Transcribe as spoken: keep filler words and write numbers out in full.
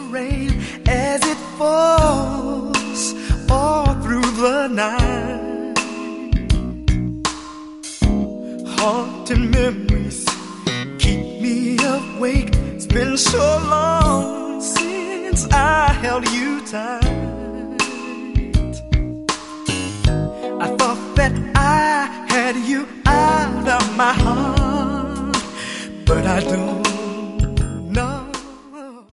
rain as it falls all through the night. Haunting memories keep me awake. It's been so long since I held you tight. I thought that I had you out of my heart, but I don't.